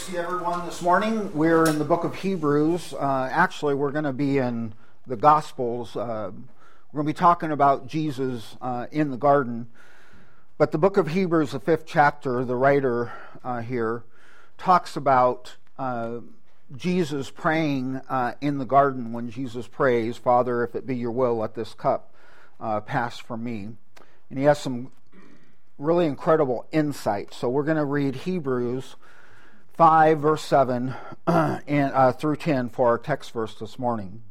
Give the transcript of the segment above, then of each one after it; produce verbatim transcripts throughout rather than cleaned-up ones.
see everyone this morning. We're in the book of Hebrews. Uh, actually, we're going to be in the Gospels. Uh, we're going to be talking about Jesus uh, in the garden. But the book of Hebrews, the fifth chapter, the writer uh, here talks about uh, Jesus praying uh, in the garden when Jesus prays, "Father, if it be your will, let this cup uh, pass from me." And he has some really incredible insight. So we're going to read Hebrews five, verse seven and uh, through ten for our text verse this morning.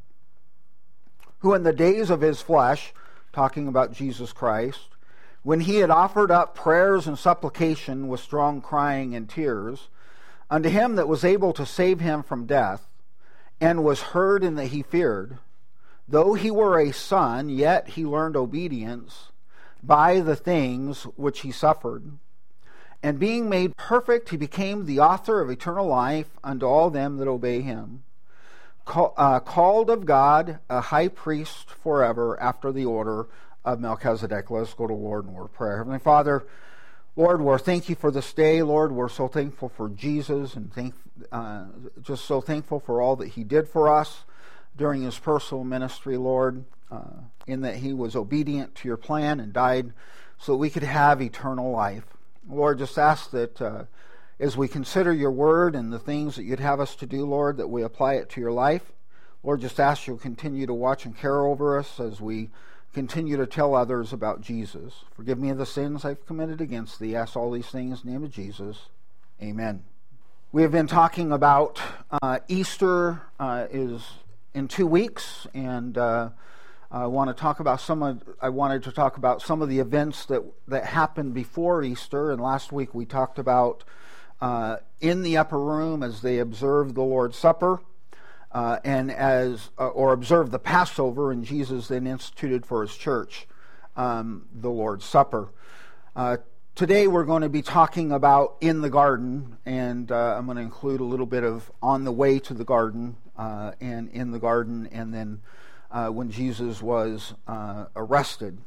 "Who in the days of his flesh," talking about Jesus Christ, "when he had offered up prayers and supplication with strong crying and tears, unto him that was able to save him from death, and was heard in that he feared, though he were a son, yet he learned obedience by the things which he suffered. And being made perfect, he became the author of eternal life unto all them that obey him. Call, uh, called of God, a high priest forever, after the order of Melchizedek." Let us go to the Lord in word of prayer. Heavenly Father, Lord, we're thank you for this day. Lord, we're so thankful for Jesus, and thank, uh, just so thankful for all that he did for us during his personal ministry, Lord, uh, in that he was obedient to your plan and died so that we could have eternal life. Lord, just ask that uh, as we consider your word and the things that you'd have us to do, Lord, that we apply it to your life. Lord, just ask you'll continue to watch and care over us as we continue to tell others about Jesus. Forgive me of the sins I've committed against thee. Ask all these things in the name of Jesus. Amen. We have been talking about uh, Easter uh, is in two weeks, and uh, I want to talk about some of. I wanted to talk about some of the events that that happened before Easter. And last week we talked about uh, in the upper room as they observed the Lord's Supper, uh, and as uh, or observed the Passover, and Jesus then instituted for his church um, the Lord's Supper. Uh, today we're going to be talking about in the garden, and uh, I'm going to include a little bit of on the way to the garden uh, and in the garden, and then Uh, when Jesus was uh, arrested.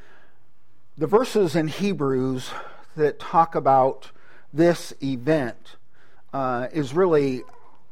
The verses in Hebrews that talk about this event uh, is really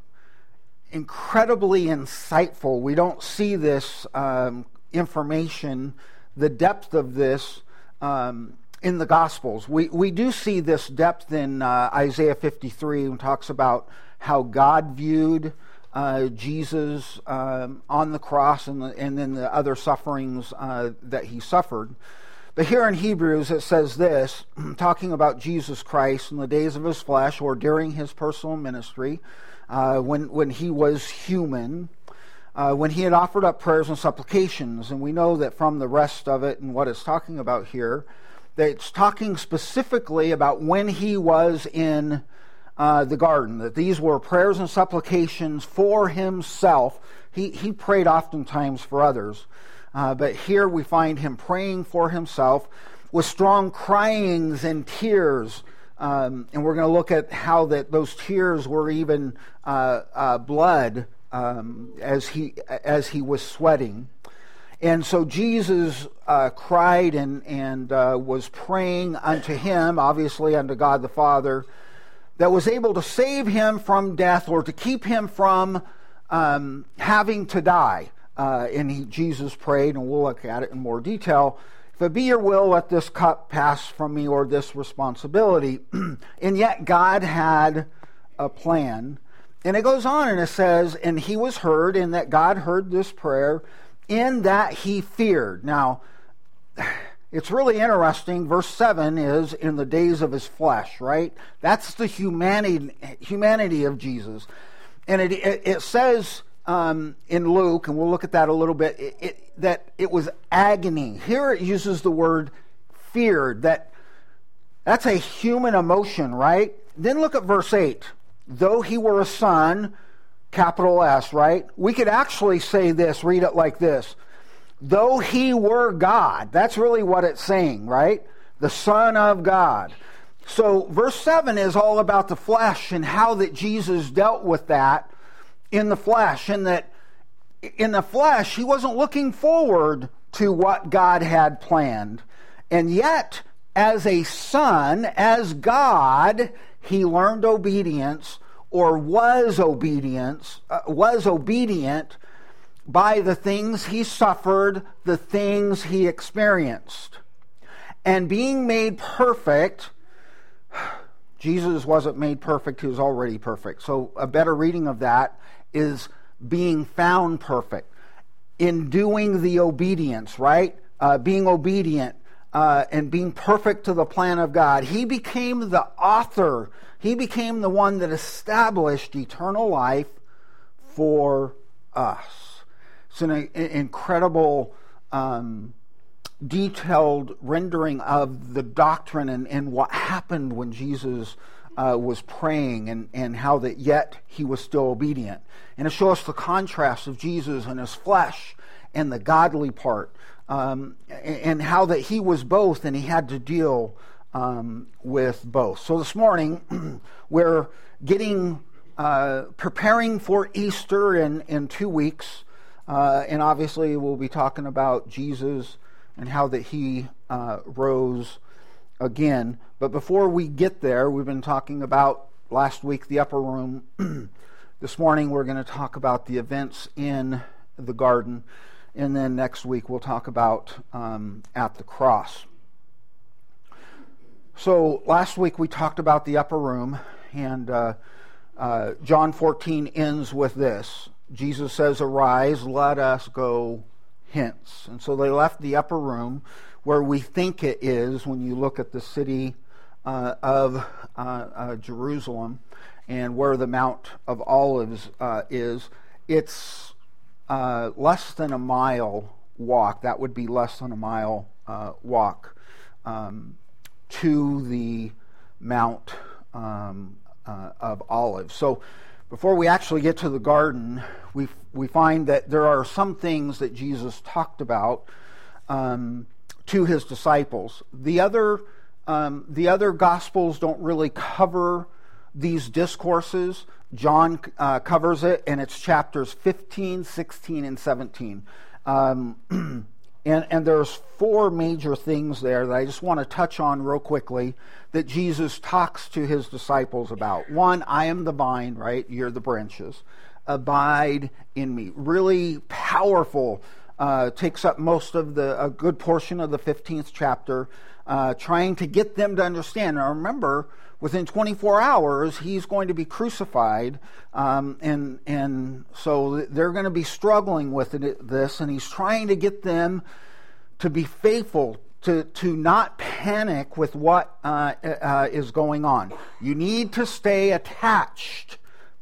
incredibly insightful. We don't see this um, information, the depth of this, um, in the Gospels. We we do see this depth in uh, Isaiah fifty-three, when it talks about how God viewed Uh, Jesus um, on the cross, and, the, and then the other sufferings uh, that he suffered. But here in Hebrews it says this, talking about Jesus Christ in the days of his flesh, or during his personal ministry, uh, when, when he was human, uh, when he had offered up prayers and supplications. And we know that from the rest of it and what it's talking about here, that it's talking specifically about when he was in Uh, the garden, that these were prayers and supplications for himself. He he prayed oftentimes for others, uh, but here we find him praying for himself with strong cryings and tears, um, and we're going to look at how that those tears were even uh, uh, blood um, as he as he was sweating. And so Jesus uh, cried and and uh, was praying unto him, obviously unto God the Father, that was able to save him from death, or to keep him from um, having to die. Uh, and he, Jesus prayed, and we'll look at it in more detail, "If it be your will, let this cup pass from me," or this responsibility. And yet God had a plan. And it goes on and it says, "And he was heard," and that God heard this prayer, "in that he feared." Now, it's really interesting. Verse seven is in the days of his flesh, right? That's the humanity humanity of Jesus. And it it, it says um, in Luke, and we'll look at that a little bit, it, it, that it was agony. Here it uses the word feared. That that's a human emotion, right? Then look at verse eight. "Though he were a son," capital S, right? We could actually say this, read it like this: "Though he were God." That's really what it's saying, right? The Son of God. So verse seven is all about the flesh and how that Jesus dealt with that in the flesh. And that in the flesh, he wasn't looking forward to what God had planned. And yet, as a son, as God, he learned obedience or was obedience, uh, was obedient by the things he suffered, the things he experienced. And being made perfect, Jesus wasn't made perfect, he was already perfect. So a better reading of that is being found perfect. In doing the obedience, right? Uh, being obedient uh, and being perfect to the plan of God. He became the author. He became the one that established eternal life for us. It's an, an incredible, um, detailed rendering of the doctrine and, and what happened when Jesus uh, was praying, and, and how that yet he was still obedient. And it shows the contrast of Jesus and his flesh and the godly part, um, and, and how that he was both and he had to deal um, with both. So this morning we're getting uh, preparing for Easter in, in two weeks, uh, and obviously we'll be talking about Jesus and how that he uh, rose again. But before we get there, we've been talking about last week the upper room. This morning we're going to talk about the events in the garden. And then next week we'll talk about um, at the cross. So last week we talked about the upper room. And uh, uh, John fourteen ends with this. Jesus says, "Arise, let us go hence." And so they left the upper room, where we think it is when you look at the city uh, of uh, uh, Jerusalem and where the Mount of Olives uh, is. It's uh, less than a mile walk. That would be less than a mile uh, walk um, to the Mount um, uh, of Olives. So before we actually get to the garden, we we find that there are some things that Jesus talked about um, to his disciples. The other um, the other Gospels don't really cover these discourses. John uh, covers it, and it's chapters fifteen, sixteen, and seventeen. Um, and, and there's four major things there that I just want to touch on real quickly that Jesus talks to his disciples about. One, I am the vine, right? You're the branches. Abide in me. Really powerful. Uh, takes up most of the, a good portion of the fifteenth chapter, uh, trying to get them to understand. Now remember, within twenty-four hours, he's going to be crucified, um, and and so they're going to be struggling with it, this, and he's trying to get them to be faithful, to, to not panic with what uh, uh, is going on. You need to stay attached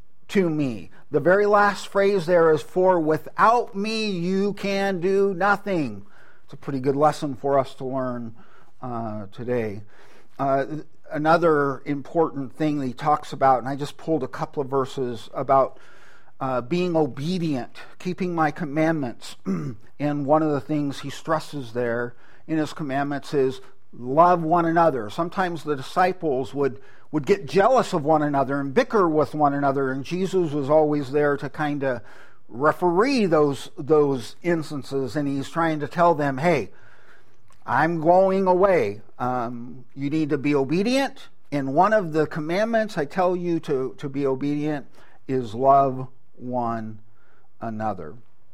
to me. The very last phrase there is, "For without me you can do nothing." It's a pretty good lesson for us to learn uh, today. Uh, another important thing that he talks about, and I just pulled a couple of verses about uh, being obedient, keeping my commandments. And one of the things he stresses there in his commandments is love one another. Sometimes the disciples would would get jealous of one another and bicker with one another, and Jesus was always there to kind of referee those those instances, and he's trying to tell them, hey, I'm going away. Um, you need to be obedient, and one of the commandments I tell you to, to be obedient is love one another.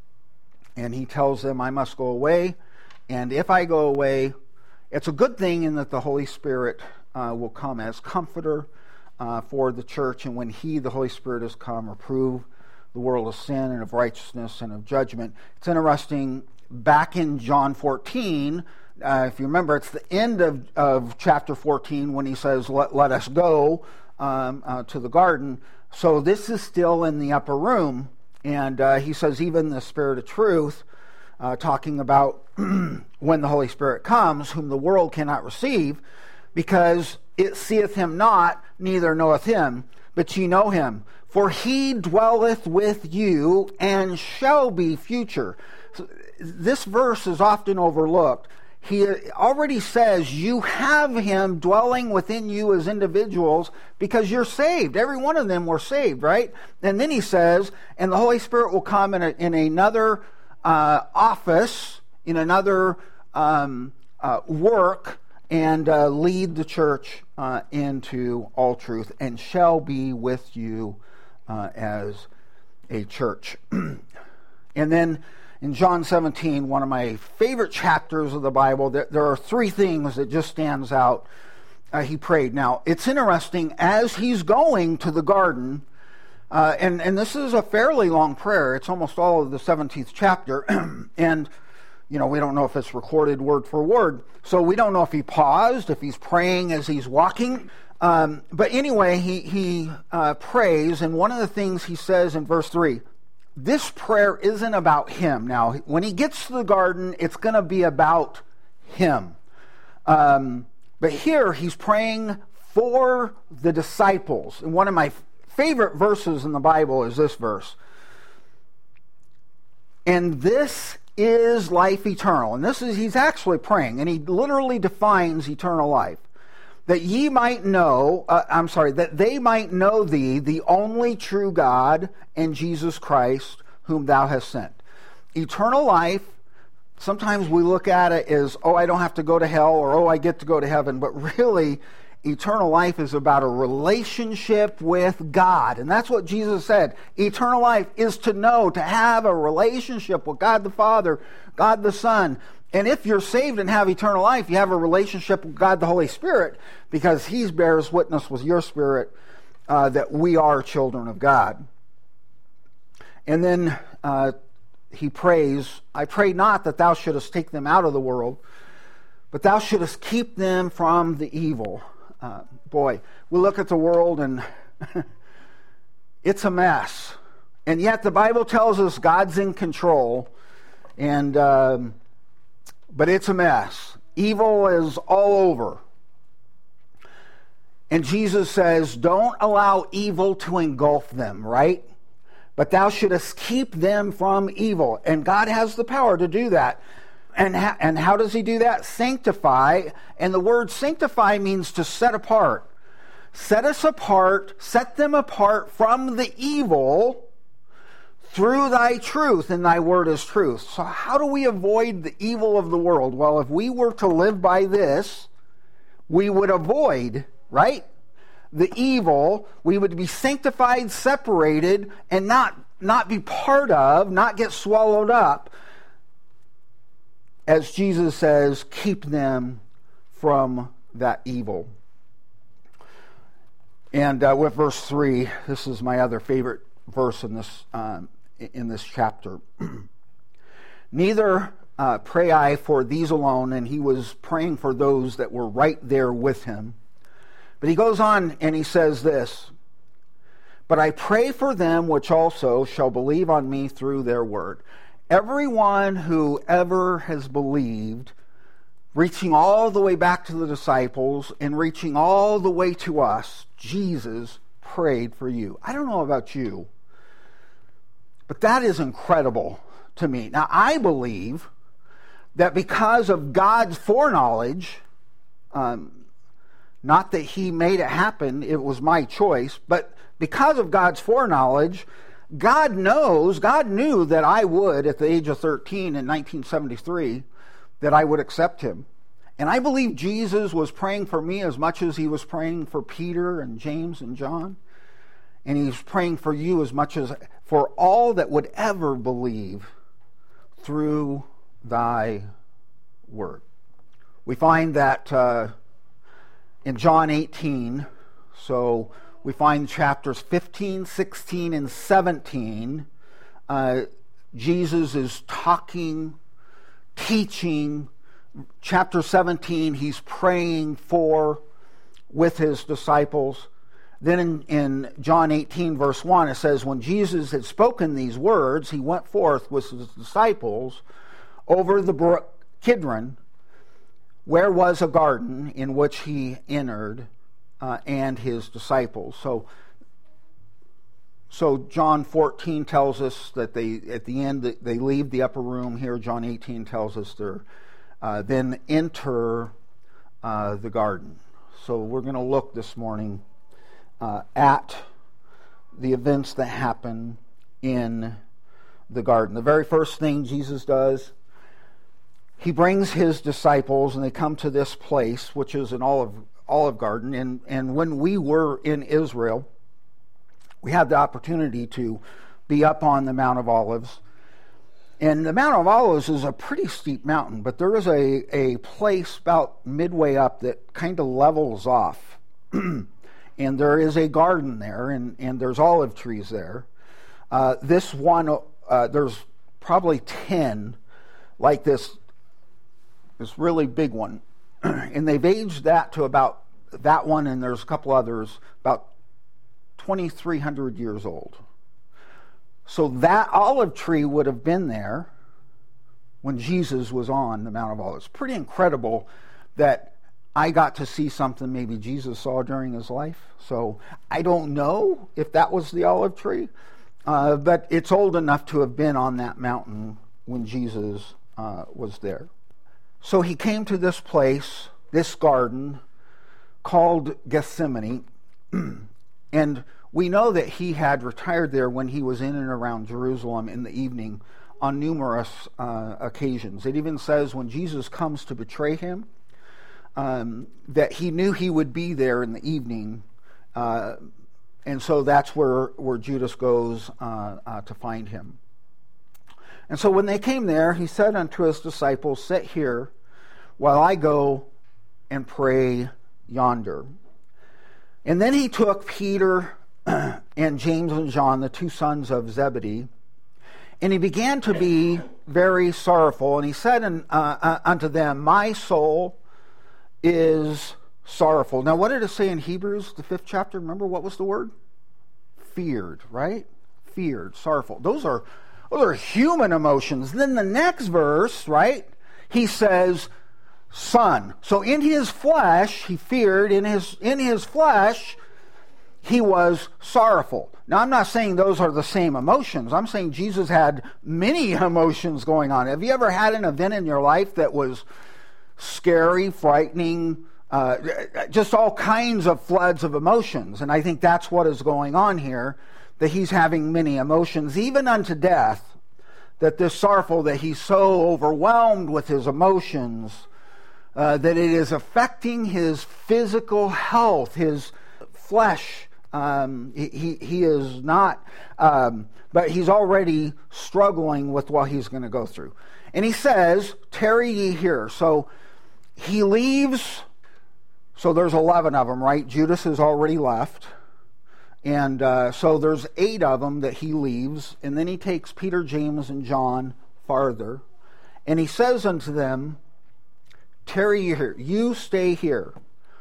And he tells them, I must go away, and if I go away, it's a good thing in that the Holy Spirit uh, will come as comforter uh, for the church, and when he, the Holy Spirit, has come, reprove the world of sin and of righteousness and of judgment. It's interesting, back in John fourteen, uh, if you remember, it's the end of, of chapter fourteen when he says, let, let us go um, uh, to the garden. So this is still in the upper room, and uh, he says, even the Spirit of truth, uh, talking about when the Holy Spirit comes, whom the world cannot receive, because it seeth him not, neither knoweth him, but ye know him. For he dwelleth with you, and shall be future. So this verse is often overlooked. He already says you have him dwelling within you as individuals because you're saved. Every one of them were saved, right? And then he says, and the Holy Spirit will come in, a, in another uh, office, in another um, uh, work, and uh, lead the church uh, into all truth, and shall be with you uh, as a church. And then in John seventeen, one of my favorite chapters of the Bible, there, there are three things that just stands out. Uh, he prayed. Now, it's interesting, as he's going to the garden, uh, and, and this is a fairly long prayer. It's almost all of the seventeenth chapter, and you know, we don't know if it's recorded word for word, so we don't know if he paused, if he's praying as he's walking. Um, but anyway, he, he uh, prays, and one of the things he says in verse three, this prayer isn't about him. Now, when he gets to the garden, it's going to be about him. Um, but here, he's praying for the disciples. And one of my favorite verses in the Bible is this verse. And this is life eternal. And this is, he's actually praying, and he literally defines eternal life. That ye might know, uh, I'm sorry, that they might know thee, the only true God, and Jesus Christ, whom thou hast sent. Eternal life, sometimes we look at it as, oh, I don't have to go to hell, or oh, I get to go to heaven. But really, eternal life is about a relationship with God. And that's what Jesus said. Eternal life is to know, to have a relationship with God the Father, God the Son. And if you're saved and have eternal life, you have a relationship with God the Holy Spirit, because he bears witness with your spirit uh, that we are children of God. And then uh, he prays, I pray not that thou shouldest take them out of the world, but thou shouldest keep them from the evil. Uh, boy, we look at the world and it's a mess. And yet the Bible tells us God's in control, and um, but it's a mess. Evil is all over. And Jesus says, don't allow evil to engulf them, right? But thou shouldest keep them from evil. And God has the power to do that. And, ha- and how does he do that? Sanctify. And the word sanctify means to set apart. Set us apart, set them apart from the evil through thy truth, and thy word is truth. So how do we avoid the evil of the world? Well, if we were to live by this, we would avoid, right, the evil. We would be sanctified, separated, and not, not be part of, not get swallowed up. As Jesus says, keep them from that evil. And uh, with verse three, this is my other favorite verse in this um, in this chapter. Neither uh, pray I for these alone, and he was praying for those that were right there with him. But he goes on and he says this, but I pray for them which also shall believe on me through their word. Everyone who ever has believed, reaching all the way back to the disciples and reaching all the way to us, Jesus prayed for you. I don't know about you, but that is incredible to me. Now, I believe that because of God's foreknowledge, um, not that he made it happen, it was my choice, but because of God's foreknowledge, God knows, God knew that I would, at the age of thirteen in nineteen seventy-three, that I would accept him. And I believe Jesus was praying for me as much as he was praying for Peter and James and John. And he's praying for you as much as for all that would ever believe through thy word. We find that uh, in John eighteen, so we find chapters fifteen, sixteen, and seventeen, uh, Jesus is talking, teaching. Chapter seventeen, he's praying for, with his disciples. Then in, in John eighteen, verse one, it says, when Jesus had spoken these words, he went forth with his disciples over the brook Kidron, where was a garden in which he entered, uh, and his disciples. So, so John fourteen tells us that they, at the end, they leave the upper room. Here, John eighteen tells us they're uh, then enter uh, the garden. So we're going to look this morning uh, at the events that happen in the garden. The very first thing Jesus does he brings his disciples, and they come to this place, which is an olive olive garden. And, and when we were in Israel, we had the opportunity to be up on the Mount of Olives. And the Mount of Olives is a pretty steep mountain, but there is a, a place about midway up that kind of levels off. And there is a garden there, and, and there's olive trees there. Uh, this one, uh, there's probably ten like this, this really big one. And they've aged that to about, that one, and there's a couple others, about twenty-three hundred years old. So that olive tree would have been there when Jesus was on the Mount of Olives. Pretty incredible that I got to see something maybe Jesus saw during his life. So I don't know if that was the olive tree, uh, but it's old enough to have been on that mountain when Jesus uh, was there. So he came to this place, this garden, called Gethsemane, and we know that he had retired there when he was in and around Jerusalem in the evening on numerous uh, occasions. It even says when Jesus comes to betray him, um, that he knew he would be there in the evening, uh, and so that's where, where Judas goes uh, uh, to find him. And so when they came there, he said unto his disciples, "Sit here while I go and pray yonder." And then he took Peter and James and John, the two sons of Zebedee, and he began to be very sorrowful. And he said uh, uh, unto them, "My soul is sorrowful." Now, what did it say in Hebrews, the fifth chapter? Remember, what was the word? Feared, right? Feared, sorrowful. Those are, those are human emotions. Then the next verse, right, he says, son. So in his flesh, he feared. In his, in his flesh, he was sorrowful. Now, I'm not saying those are the same emotions. I'm saying Jesus had many emotions going on. Have you ever had an event in your life that was scary, frightening, uh, just all kinds of floods of emotions? And I think that's what is going on here, that he's having many emotions, even unto death, that this sorrowful, that he's so overwhelmed with his emotions, uh, that it is affecting his physical health, his flesh. Um, he, he is not, um, but he's already struggling with what he's going to go through. And he says, "Tarry ye here." So he leaves. So there's eleven of them, right? Judas has already left. And uh, so there's eight of them that he leaves. And then he takes Peter, James, and John farther. And he says unto them, "Tarry ye here. You stay here.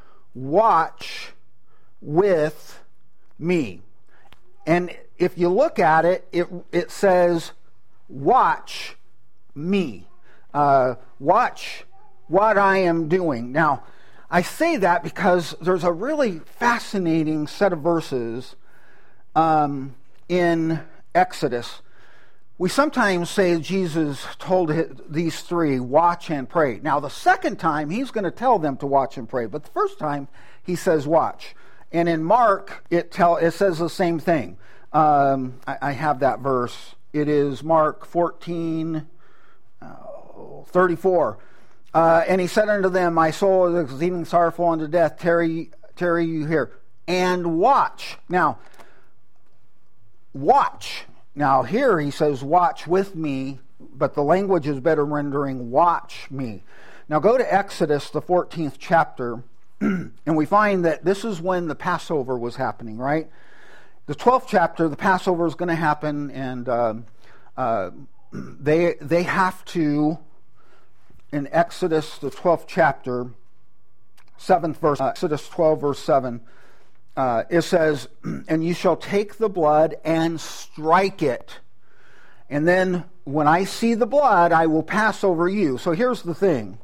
Watch with me." And if you look at it, it, it says, "Watch me." Uh, watch what I am doing. Now, I say that because there's a really fascinating set of verses um, in Exodus. We sometimes say Jesus told these three, watch and pray. Now, the second time, he's going to tell them to watch and pray. But the first time, he says watch. And in Mark, it tell it says the same thing. Um, I, I have that verse. It is Mark fourteen, thirty-four. Uh, and he said unto them, "My soul is exceeding sorrowful unto death. Tarry, tarry you here, and watch." Now, watch. Now here he says, "Watch with me," but the language is better rendering, "Watch me." Now go to Exodus, the fourteenth chapter. And we find that this is when the Passover was happening, right? The twelfth chapter, the Passover is going to happen, and uh, uh, they they have to, in Exodus, the twelfth chapter, seventh verse, uh, Exodus twelve, verse seven, uh, it says, "And you shall take the blood and strike it. And then when I see the blood, I will pass over you." So here's the thing.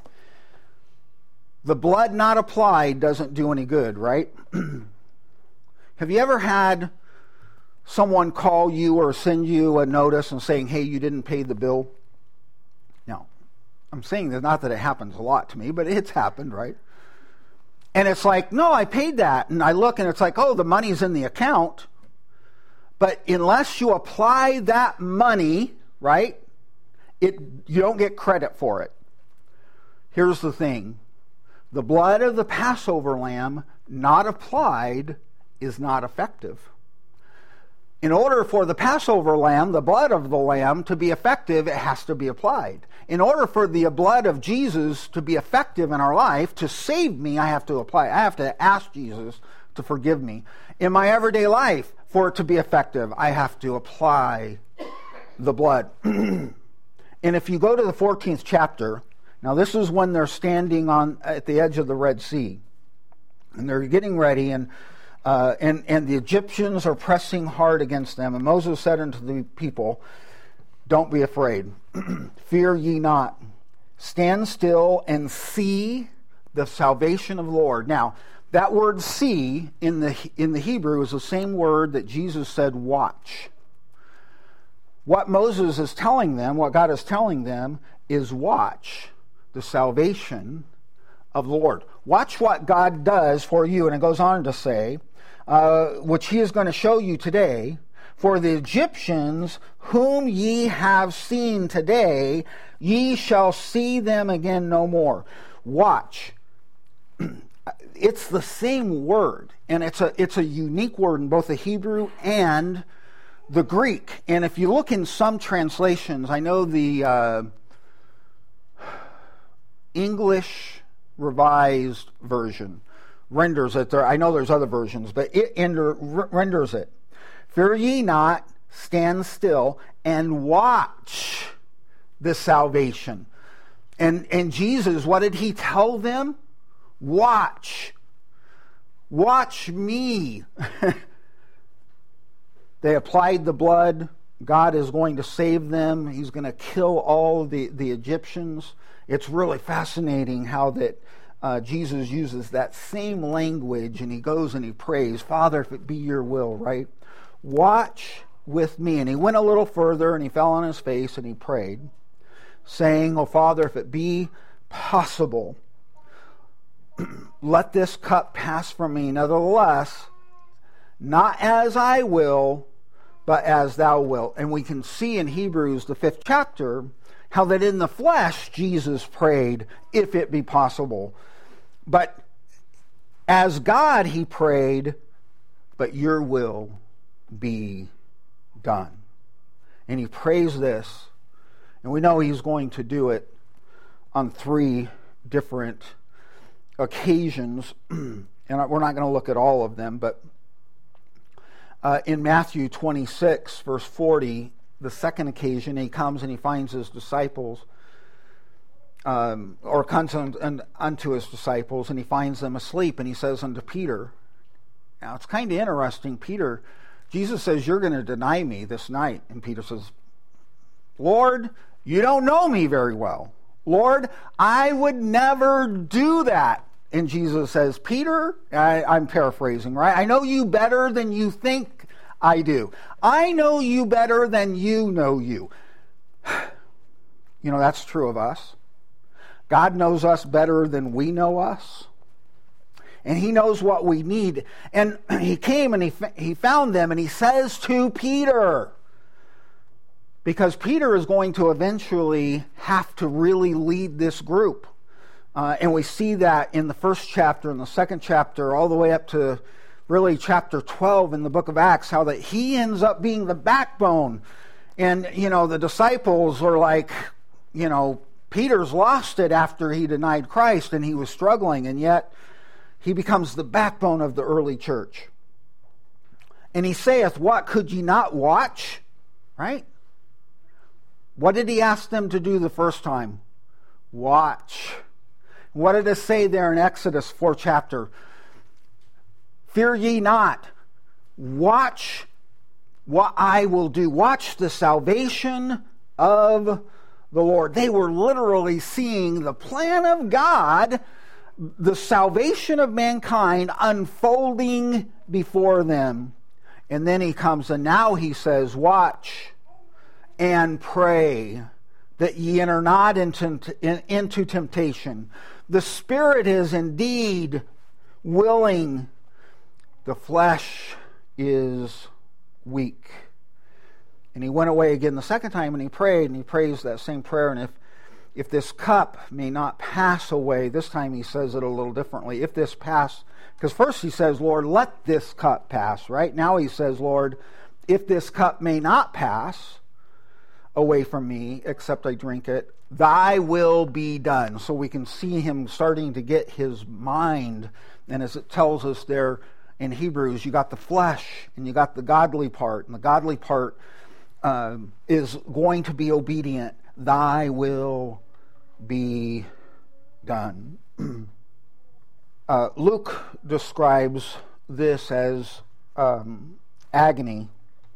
The blood not applied doesn't do any good, right? Have you ever had someone call you or send you a notice and saying, "Hey, you didn't pay the bill"? Now, I'm saying that not that it happens a lot to me, but it's happened, right? And it's like, "No, I paid that." And I look and it's like, "Oh, the money's in the account." But unless you apply that money, right, it you don't get credit for it. here's the thing. The blood of the Passover lamb not applied is not effective. In order for the Passover lamb, the blood of the lamb, to be effective, it has to be applied. In order for the blood of Jesus to be effective in our life, to save me, I have to apply. I have to ask Jesus to forgive me. In my everyday life, for it to be effective, I have to apply the blood. And if you go to the fourteenth chapter, now this is when they're standing on at the edge of the Red Sea, and they're getting ready, and Uh, and, and the Egyptians are pressing hard against them. And Moses said unto the people, don't be afraid. Fear ye not. Stand still and see the salvation of the Lord. Now, that word see in the, in the Hebrew is the same word that Jesus said watch. What Moses is telling them, what God is telling them, is watch the salvation of the Lord. Watch what God does for you. And it goes on to say, Uh, which he is going to show you today. For the Egyptians whom ye have seen today, ye shall see them again no more. Watch. It's the same word, and it's a it's a unique word in both the Hebrew and the Greek. And if you look in some translations, I know the uh, English Revised Version renders it there. I know there's other versions, but it ender, renders it. Fear ye not, stand still, and watch the salvation. And, and Jesus, what did he tell them? Watch. Watch me. They applied the blood. God is going to save them. He's going to kill all the, the Egyptians. It's really fascinating how that Uh, Jesus uses that same language, and he goes and he prays, Father, if it be your will, right? Watch with me. And he went a little further, and he fell on his face, and he prayed, saying, Oh, Father, if it be possible, let this cup pass from me. Nevertheless, not as I will, but as thou wilt. And we can see in Hebrews, the fifth chapter, how that in the flesh, Jesus prayed, if it be possible. But as God, he prayed, but your will be done. And he prays this, and we know he's going to do it on three different occasions. And we're not going to look at all of them, but uh, in Matthew twenty-six, verse forty, the second occasion, he comes and he finds his disciples, Um, or comes unto his disciples, and he finds them asleep, and he says unto Peter, now it's kind of interesting, Peter, Jesus says, you're going to deny me this night. And Peter says, Lord, you don't know me very well. Lord, I would never do that. And Jesus says, Peter, I, I'm paraphrasing, right? I know you better than you think I do. I know you better than you know you. You know, that's true of us. God knows us better than we know us. And he knows what we need. And he came and he, he found them, and he says to Peter, because Peter is going to eventually have to really lead this group. Uh, and we see that in the first chapter, in the second chapter, all the way up to really chapter twelve in the book of Acts, how that he ends up being the backbone. And, you know, the disciples are like, you know, Peter's lost it after he denied Christ, and he was struggling, and yet he becomes the backbone of the early church. And he saith, what, could ye not watch? Right? What did he ask them to do the first time? Watch. What did it say there in Exodus fourth chapter? Fear ye not. Watch what I will do. Watch the salvation of the Lord. They were literally seeing the plan of God, the salvation of mankind unfolding before them. And then he comes, and now he says, watch and pray that ye enter not into, into temptation. The spirit is indeed willing, the flesh is weak. And he went away again the second time, and he prayed, and he prays that same prayer. And if if this cup may not pass away. This time he says it a little differently. If this pass, because first he says, Lord, let this cup pass, right? Now he says, Lord, if this cup may not pass away from me, except I drink it, thy will be done. So we can see him starting to get his mind. And as it tells us there in Hebrews, you got the flesh and you got the godly part. And the godly part uh, is going to be obedient. Thy will be done. uh, Luke describes this as um, agony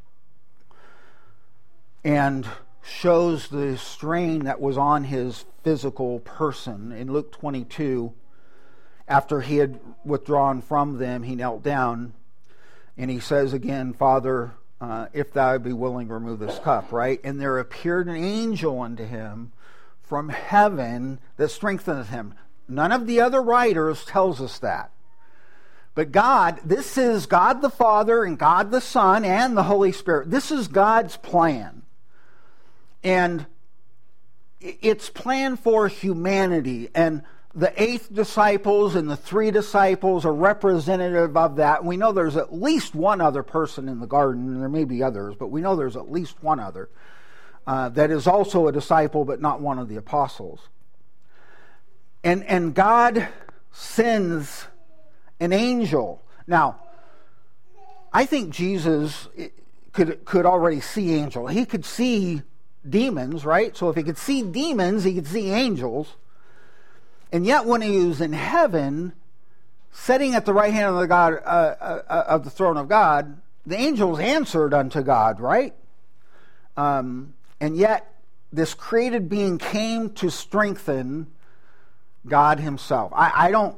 and shows the strain that was on his physical person. In Luke twenty-two, after he had withdrawn from them, he knelt down and he says again, Father, uh, if thou be willing, remove this cup, right? And there appeared an angel unto him from heaven that strengtheneth him. None of the other writers tells us that. But God, this is God the Father and God the Son and the Holy Spirit. This is God's plan. And it's planned for humanity. And the eighth disciples and the three disciples are representative of that. We know there's at least one other person in the garden, and there may be others, but we know there's at least one other uh, that is also a disciple, but not one of the apostles. And, and God sends an angel. Now, I think Jesus could, could already see angels. He could see demons, right? So if he could see demons, he could see angels. And yet when he was in heaven, sitting at the right hand of the God uh, uh, of the throne of God, the angels answered unto God, right? Um, and yet this created being came to strengthen God himself. I, I don't...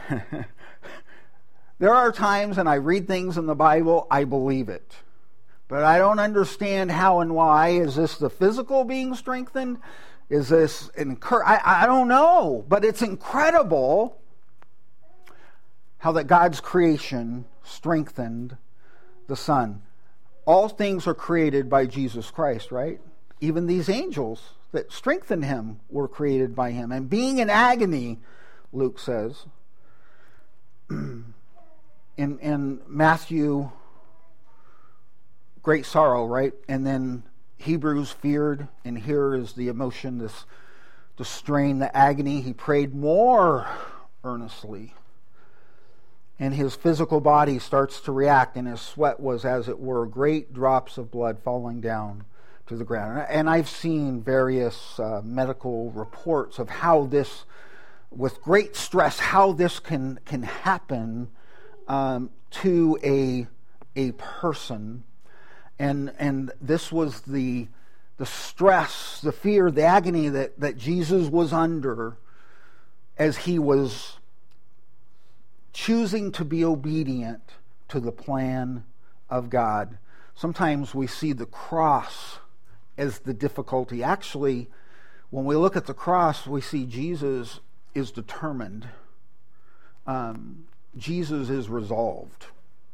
There are times, and I read things in the Bible, I believe it. But I don't understand how and why. Is this the physical being strengthened? Is this incur? I, I don't know. But it's incredible how that God's creation strengthened the Son. All things are created by Jesus Christ, right? Even these angels that strengthened him were created by him. And being in agony, Luke says, in, in Matthew, great sorrow, right? And then Hebrews, feared, and here is the emotion, this the strain, the agony. He prayed more earnestly. And his physical body starts to react, and his sweat was, as it were, great drops of blood falling down to the ground. And I've seen various uh, medical reports of how this, with great stress, how this can, can happen um, to a, a person. And and this was the the stress, the fear, the agony that, that Jesus was under as he was choosing to be obedient to the plan of God. Sometimes we see the cross as the difficulty. Actually, when we look at the cross, we see Jesus is determined. Um, Jesus is resolved.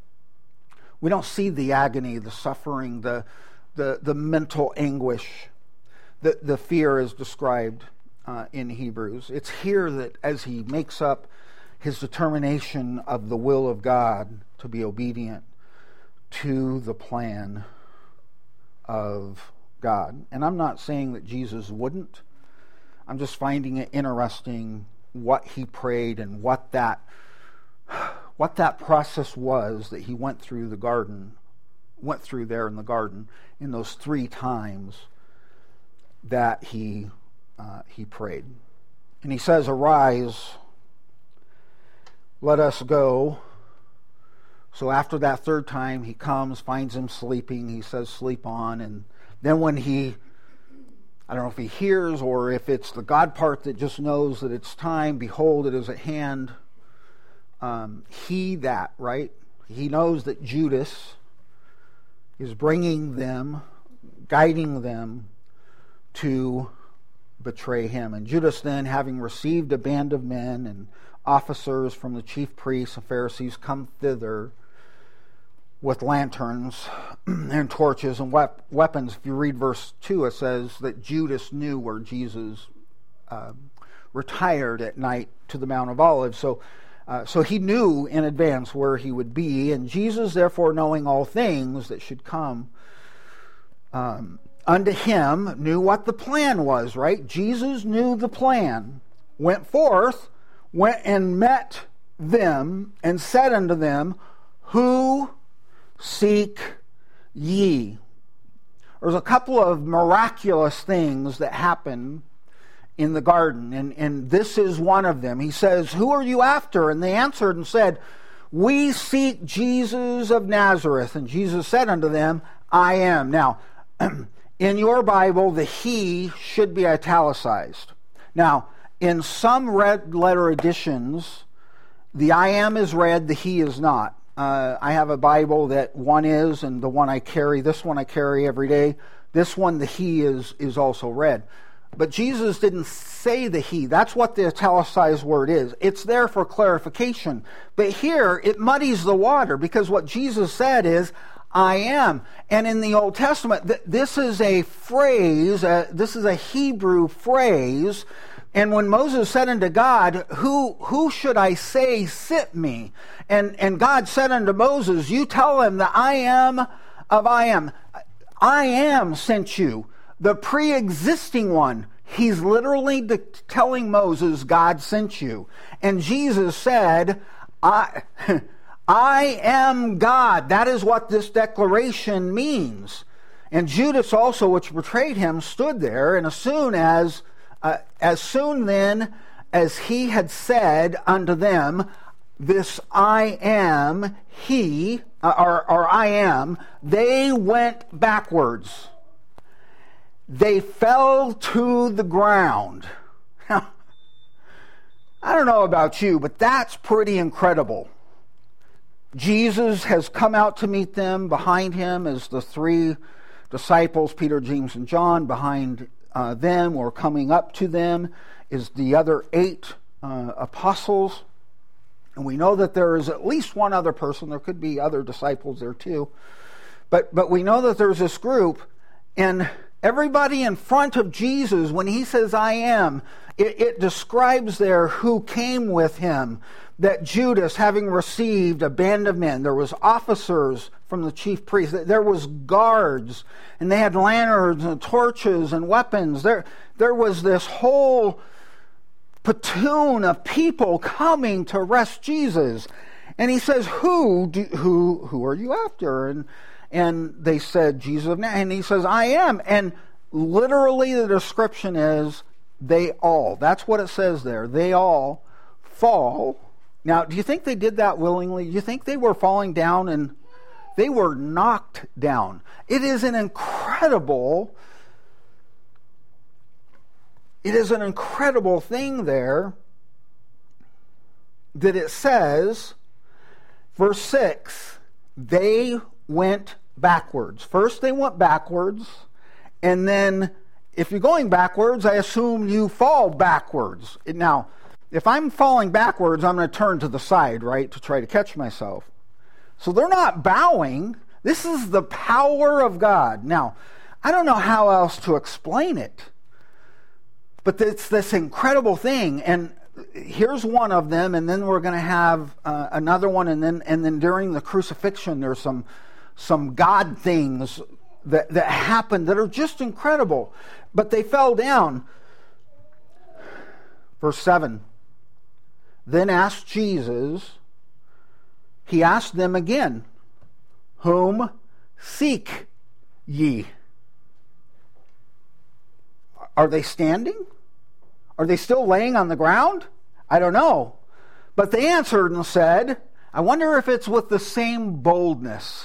We don't see the agony, the suffering, the the, the mental anguish, the, the fear is described uh, in Hebrews. It's here that as he makes up his determination of the will of God to be obedient to the plan of God. And I'm not saying that Jesus wouldn't. I'm just finding it interesting what he prayed and what that what that process was that he went through the garden, went through there in the garden in those three times that he uh, he prayed. And he says, "Arise, let us go." So after that third time, he comes, finds him sleeping. He says, "Sleep on." And then when he, I don't know if he hears or if it's the God part that just knows that it's time, behold, it is at hand. Um, he that, right? He knows that Judas is bringing them, guiding them to betray him. And Judas then, having received a band of men and officers from the chief priests and Pharisees, come thither with lanterns and torches and wep- weapons. If you read verse two, it says that Judas knew where Jesus uh, retired at night to the Mount of Olives. So, uh, so he knew in advance where he would be, and Jesus, therefore, knowing all things that should come um, unto him, knew what the plan was, right? Jesus knew the plan, went forth, went and met them, and said unto them, Who seek ye? There's a couple of miraculous things that happen in the garden, and, and this is one of them. He says, Who are you after? And they answered and said, We seek Jesus of Nazareth. And Jesus said unto them, I am. Now, in your Bible, the he should be italicized. Now, in some red letter editions, the I am is red, the he is not. Uh, I have a Bible that one is, and the one I carry, this one I carry every day. This one, the he is, is also red. But Jesus didn't say the he. That's what the italicized word is. It's there for clarification. But here, it muddies the water, because what Jesus said is, I am. And in the Old Testament, th- this is a phrase, uh, this is a Hebrew phrase. And when Moses said unto God, Who who should I say sent me? And, and God said unto Moses, You tell him that I am of I am. I am sent you. The pre-existing one. He's literally de- telling Moses, God sent you. And Jesus said, I, I am God. That is what this declaration means. And Judas also, which betrayed him, stood there, and as soon as Uh, as soon then as he had said unto them, This I am, he, uh, or, or I am, they went backwards. They fell to the ground. I don't know about you, but that's pretty incredible. Jesus has come out to meet them. Behind him is the three disciples, Peter, James, and John. Behind Uh, them or coming up to them is the other eight uh, apostles, and we know that there is at least one other person. There could be other disciples there too, but but we know that there's this group, and everybody in front of Jesus, when he says I am, it, it describes there who came with him. That Judas, having received a band of men, there was officers from the chief priests, there was guards, and they had lanterns and torches and weapons. There, there was this whole platoon of people coming to arrest Jesus. And he says, Who do, who who are you after? And and they said, Jesus of Nazareth. And he says, I am. And literally the description is, they all. That's what it says there. They all fall. Now, do you think they did that willingly? Do you think they were falling down? And they were knocked down. It is an incredible, it is an incredible thing there that it says, verse six, they went backwards. First they went backwards, and then if you're going backwards, I assume you fall backwards. Now, if I'm falling backwards, I'm going to turn to the side, right, to try to catch myself. So they're not bowing. This is the power of God. Now, I don't know how else to explain it, but it's this incredible thing. And here's one of them, and then we're going to have uh, another one, and then and then during the crucifixion, there's some some God things that that happened that are just incredible. But they fell down. Verse seven. Then asked Jesus, he asked them again, Whom seek ye? Are they standing? Are they still laying on the ground? I don't know. But they answered and said, I wonder if it's with the same boldness.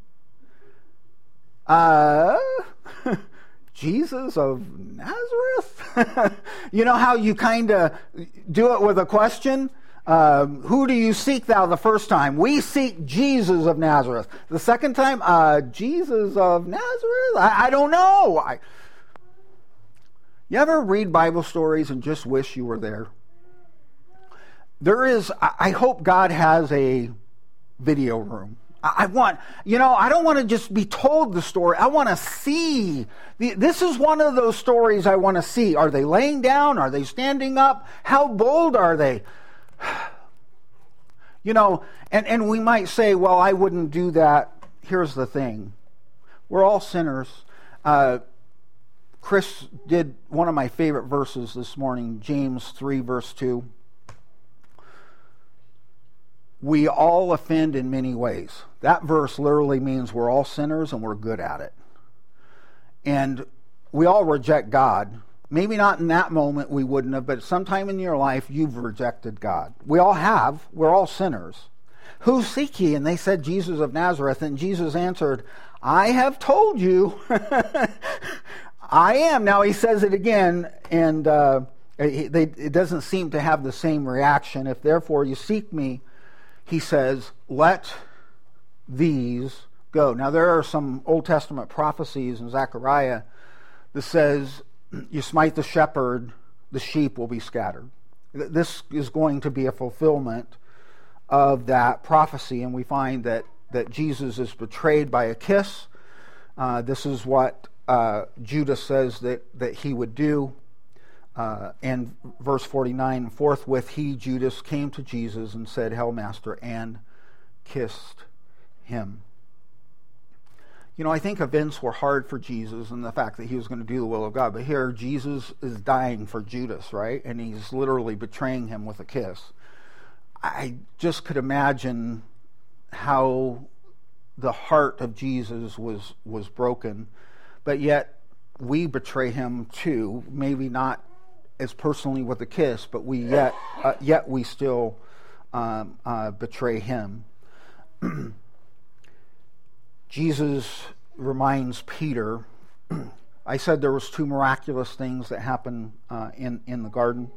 Uh, Jesus of Nazareth? You know how you kind of do it with a question? Uh, who do you seek thou the first time? We seek Jesus of Nazareth. The second time, uh, Jesus of Nazareth? I, I don't know. I, you ever read Bible stories and just wish you were there? There is, I hope God has a video room I want, you know, I don't want to just be told the story. I want to see. This is one of those stories I want to see. Are they laying down? Are they standing up? How bold are they? You know, and, and we might say, well, I wouldn't do that. Here's the thing. We're all sinners. Uh, Chris did one of my favorite verses this morning, James three, verse two. We all offend in many ways. That verse literally means we're all sinners and we're good at it. And we all reject God. Maybe not in that moment we wouldn't have, but sometime in your life you've rejected God. We all have. We're all sinners. Who seek ye? And they said, Jesus of Nazareth. And Jesus answered, I have told you. I am. Now he says it again, and uh, it, they, it doesn't seem to have the same reaction. If therefore you seek me, he says, let these go. Now there are some Old Testament prophecies in Zechariah that says, you smite the shepherd, the sheep will be scattered. This is going to be a fulfillment of that prophecy, and we find that, that Jesus is betrayed by a kiss. Uh, this is what uh, Judas says that, that he would do. Uh, and verse forty-nine, forthwith he, Judas, came to Jesus and said, Hail, Master, and kissed him. You know, I think events were hard for Jesus and the fact that he was going to do the will of God. But here, Jesus is dying for Judas, right? And he's literally betraying him with a kiss. I just could imagine how the heart of Jesus was, was broken. But yet, we betray him too. Maybe not as personally with a kiss, but we yet, uh, yet we still um, uh, betray him. Jesus reminds Peter, I said there was two miraculous things that happened uh, in, in the garden.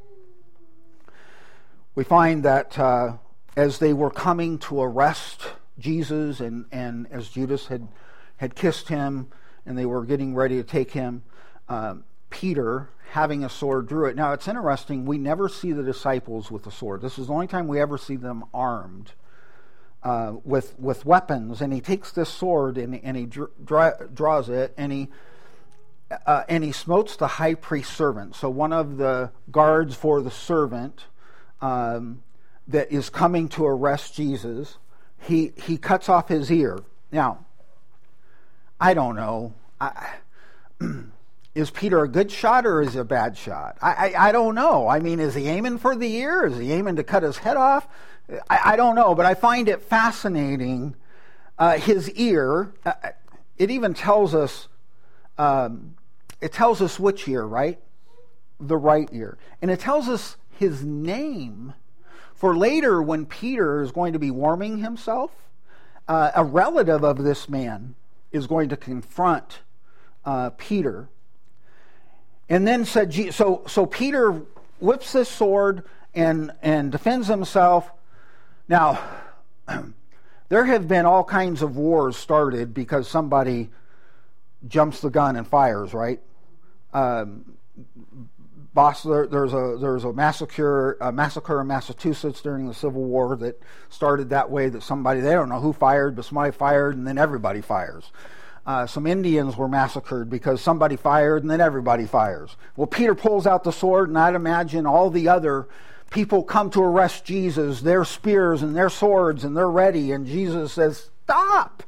We find that uh, as they were coming to arrest Jesus, and, and as Judas had, had kissed him, and they were getting ready to take him, uh, Peter, having a sword, drew it. Now it's interesting, we never see the disciples with a sword. This is the only time we ever see them armed. Uh, with with weapons, and he takes this sword and, and he dr- dra- draws it, and he uh, and he smotes the high priest's servant. So one of the guards for the servant um, that is coming to arrest Jesus, he he cuts off his ear. Now, I don't know. I, is Peter a good shot or is he a bad shot? I, I I don't know. I mean, is he aiming for the ear? Is he aiming to cut his head off? I, I don't know, but I find it fascinating. Uh, his ear, uh, it even tells us, um, it tells us which ear, right? The right ear. And it tells us his name. For later, when Peter is going to be warming himself, uh, a relative of this man is going to confront uh, Peter. And then said, so, so Peter whips this sword and, and defends himself. Now, there have been all kinds of wars started because somebody jumps the gun and fires, right? Um, Boss, there, there's a there's a massacre a massacre in Massachusetts during the Civil War that started that way. That somebody, they don't know who fired, but somebody fired, and then everybody fires. Uh, some Indians were massacred because somebody fired, and then everybody fires. Well, Peter pulls out the sword, and I'd imagine all the other people come to arrest Jesus, their spears and their swords, and they're ready. And Jesus says, stop!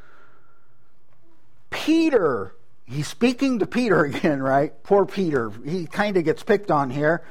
Peter, he's speaking to Peter again, right? Poor Peter. He kind of gets picked on here.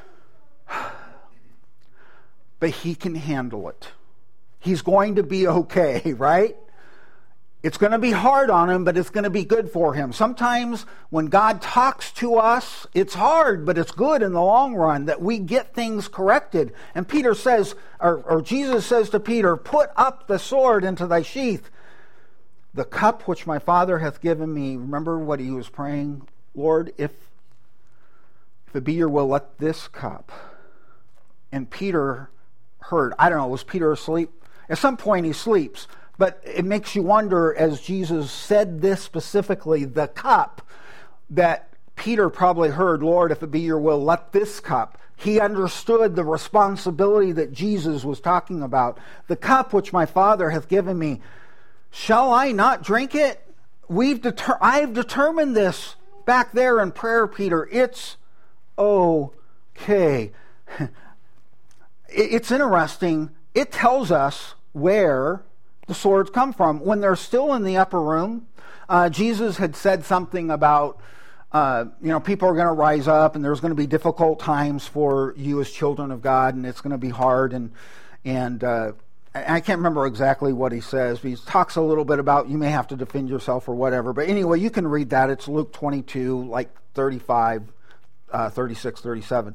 But he can handle it. He's going to be okay, right? It's going to be hard on him, but it's going to be good for him. Sometimes when God talks to us, it's hard, but it's good in the long run that we get things corrected. And Peter says, or, or Jesus says to Peter, put up the sword into thy sheath. The cup which my Father hath given me. Remember what he was praying? Lord, if, if it be your will, let this cup. And Peter heard. I don't know, was Peter asleep? At some point he sleeps. But it makes you wonder, as Jesus said this specifically, the cup, that Peter probably heard, Lord, if it be your will, let this cup. He understood the responsibility that Jesus was talking about. The cup which my Father hath given me, shall I not drink it? We've deter- I've determined this back there in prayer, Peter. It's okay. It's interesting. It tells us where the swords come from. When they're still in the upper room, uh, Jesus had said something about, uh, you know, people are going to rise up and there's going to be difficult times for you as children of God, and it's going to be hard. And, and uh, I can't remember exactly what he says, but he talks a little bit about you may have to defend yourself or whatever. But anyway, you can read that. It's Luke twenty-two, like thirty-five, uh, thirty-six, thirty-seven.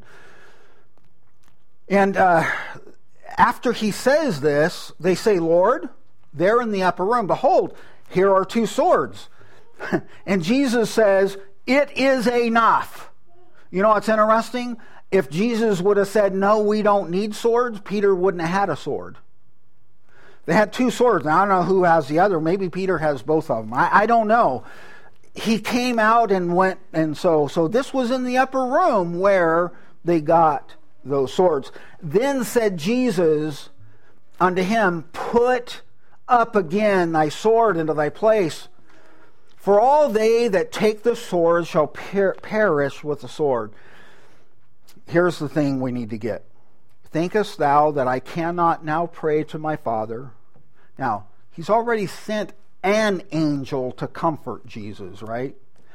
And uh, after he says this, they say, Lord, there in the upper room, behold, here are two swords. And Jesus says, it is enough. You know what's interesting? If Jesus would have said, no, we don't need swords, Peter wouldn't have had a sword. They had two swords. Now, I don't know who has the other. Maybe Peter has both of them. I, I don't know. He came out and went, and so, so this was in the upper room where they got those swords. Then said Jesus unto him, put up again thy sword into thy place. For all they that take the sword shall per- perish with the sword. Here's the thing we need to get. Thinkest thou that I cannot now pray to my Father? Now, he's already sent an angel to comfort Jesus, right?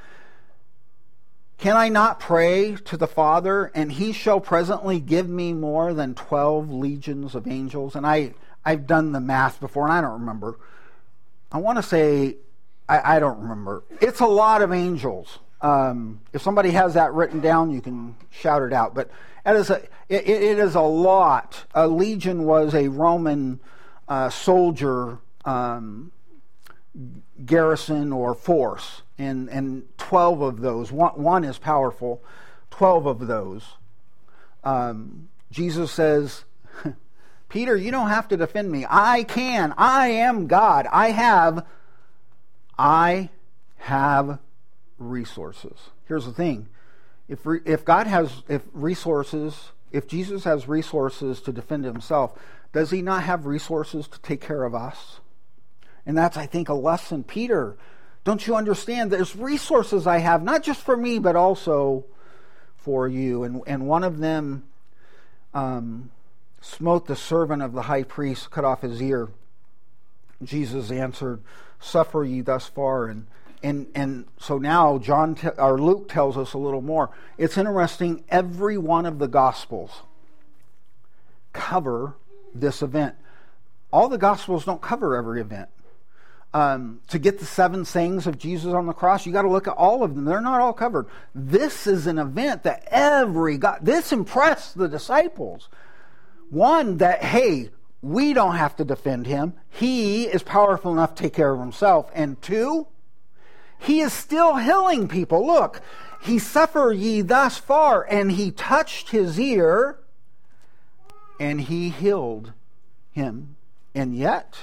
Can I not pray to the Father, and he shall presently give me more than twelve legions of angels? And I, I've done the math before, and I don't remember. I want to say, I, I don't remember. It's a lot of angels. Um, if somebody has that written down, you can shout it out. But it is a, it, it is a lot. A legion was a Roman uh, soldier um, garrison or force. And, and twelve of those, one, one is powerful, twelve of those. Um, Jesus says, Peter, you don't have to defend me. I can. I am God. I have, I have resources. Here's the thing. If re, if God has if resources, if Jesus has resources to defend himself, does he not have resources to take care of us? And that's, I think, a lesson. Peter, don't you understand? There's resources I have, not just for me, but also for you. And, and one of them um, smote the servant of the high priest, cut off his ear. Jesus answered, suffer ye thus far. And and and so now John te- or Luke tells us a little more. It's interesting. Every one of the Gospels cover this event. All the Gospels don't cover every event. Um, to get the seven sayings of Jesus on the cross, you got to look at all of them. They're not all covered. This is an event that every God, this impressed the disciples. One, that, hey, we don't have to defend him. He is powerful enough to take care of himself. And two, he is still healing people. Look, he suffered ye thus far, and he touched his ear, and he healed him. And yet,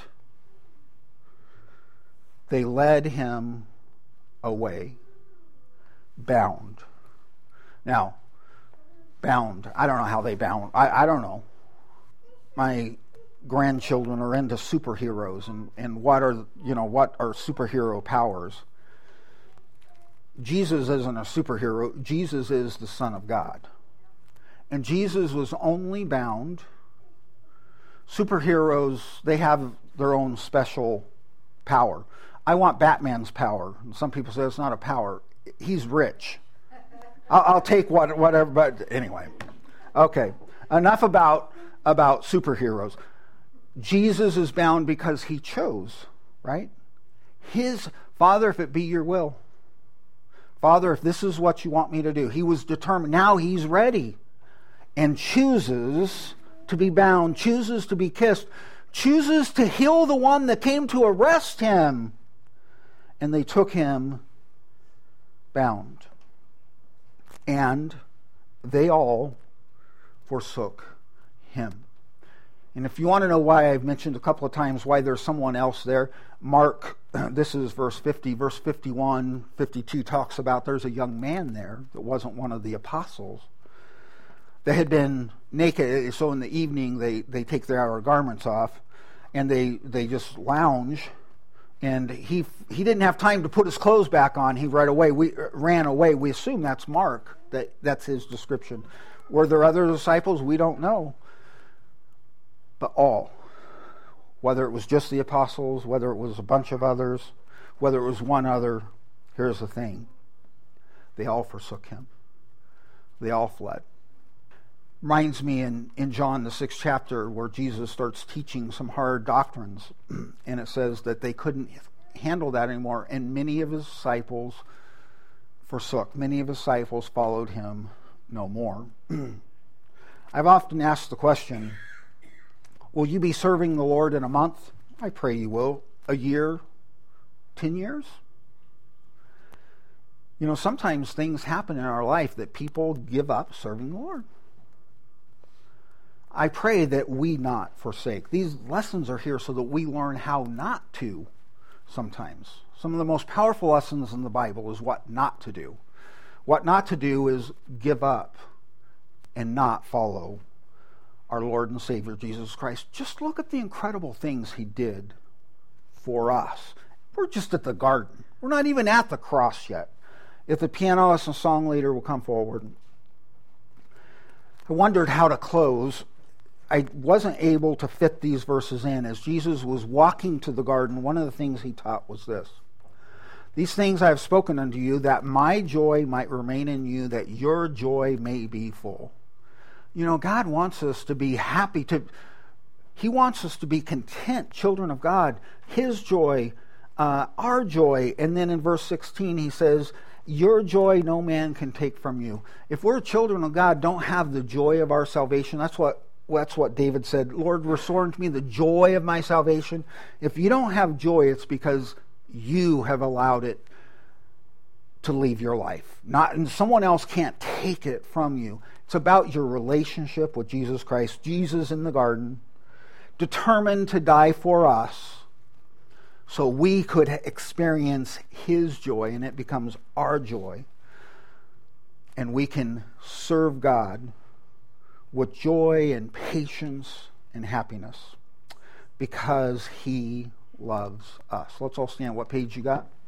they led him away, bound. Now, bound. I don't know how they bound. I, I don't know. My grandchildren are into superheroes, and, and what are you know what are superhero powers? Jesus isn't a superhero. Jesus is the Son of God, and Jesus was only bound. Superheroes, they have their own special power. I want Batman's power. And some people say it's not a power. He's rich. I'll, I'll take what, whatever, but anyway. Okay, enough about, about superheroes. Jesus is bound because he chose, right? His, Father, if it be your will. Father, if this is what you want me to do. He was determined. Now he's ready and chooses to be bound, chooses to be kissed, chooses to heal the one that came to arrest him. And they took him bound. And they all forsook him. And if you want to know why, I've mentioned a couple of times why there's someone else there. Mark, this is verse fifty, verse fifty-one, fifty-two talks about there's a young man there that wasn't one of the apostles. They had been naked, so in the evening they, they take their outer garments off, and they, they just lounge. And he he didn't have time to put his clothes back on. He right away we ran away. We assume that's Mark. That that's his description. Were there other disciples? We don't know. But all, whether it was just the apostles, whether it was a bunch of others, whether it was one other, here's the thing: they all forsook him. They all fled. Reminds me in, in John, the sixth chapter, where Jesus starts teaching some hard doctrines, and it says that they couldn't handle that anymore, and many of his disciples forsook. Many of his disciples followed him no more. I've often asked the question, will you be serving the Lord in a month? I pray you will. A year? Ten years? You know, sometimes things happen in our life that people give up serving the Lord. I pray that we not forsake. These lessons are here so that we learn how not to sometimes. Some of the most powerful lessons in the Bible is what not to do. What not to do is give up and not follow our Lord and Savior Jesus Christ. Just look at the incredible things he did for us. We're just at the garden. We're not even at the cross yet. If the pianist and song leader will come forward. I wondered how to close. I wasn't able to fit these verses in. As Jesus was walking to the garden, one of the things he taught was this: these things I have spoken unto you, that my joy might remain in you, that your joy may be full. You know, God wants us to be happy. To, he wants us to be content, children of God. His joy, uh, our joy. And then in verse sixteen, he says, your joy no man can take from you. If we're children of God, don't have the joy of our salvation. That's what That's what David said. Lord, restore unto me the joy of my salvation. If you don't have joy, it's because you have allowed it to leave your life. Not, and someone else can't take it from you. It's about your relationship with Jesus Christ. Jesus in the garden, determined to die for us so we could experience his joy, and it becomes our joy. And we can serve God with joy and patience and happiness because he loves us. Let's all stand. What page you got?